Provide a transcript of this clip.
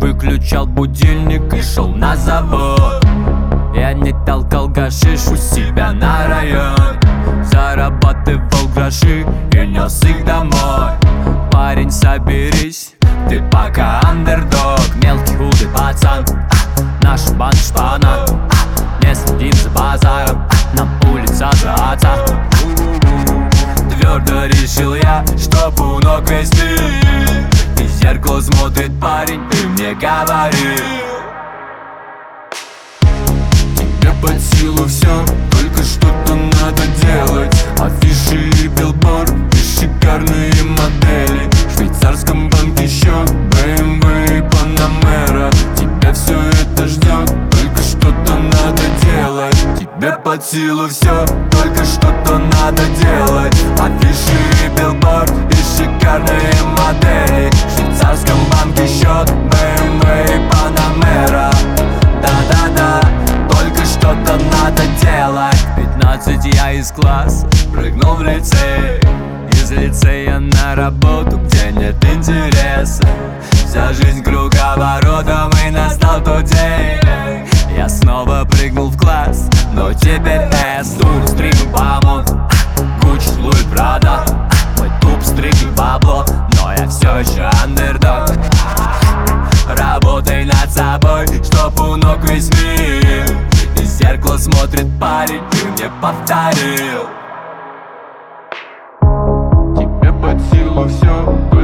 выключал будильник и шел на завод. Я не толкал гашиш у себя на район, зарабатывал гроши и нес их домой. Парень, соберись, ты пока андердог. Мелкий худый пацан, наша банда шпана. Не следим за базаром, нам улица за отца. Твердо решил я, что у ног весь мир. И в зеркало смотрит парень, ты мне говорил: тебе под силу все, только что-то надо делать. Афиши и билборд, и шикарные модели. В швейцарском банке счет, BMW и Панамера. Тебя все это ждет, только что-то надо делать. Тебе под силу все, только что-то надо делать. Афиши и билборд, и шикарные модели. В швейцарском банке счет, BMW и Панамера. Да-да-да, только что-то надо делать. 15 я из класса прыгнул в лицей. Из лицея на работу, где нет интереса. Вся жизнь круговоротом, и настал тот день. Я снова прыгнул в класс, но теперь тур, стрим и бамон, Гуччи, Луи, Прада. Мой туп стриг и бабло, но я все еще андердог. Работай над собой, чтоб у ног весь мир. Из зеркала смотрит парень, ты мне повторил: тебе под силу все.